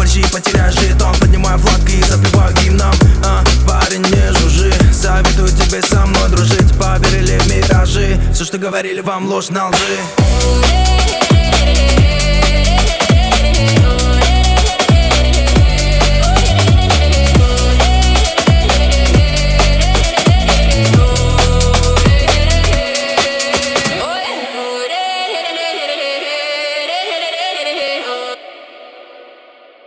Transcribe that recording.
Больше и потеряй жетон. Поднимаю флаг и запиваю гимном. Парень, не жужжи, советую тебе со мной дружить. Поверили в миражи, все, что говорили вам, ложь на лжи.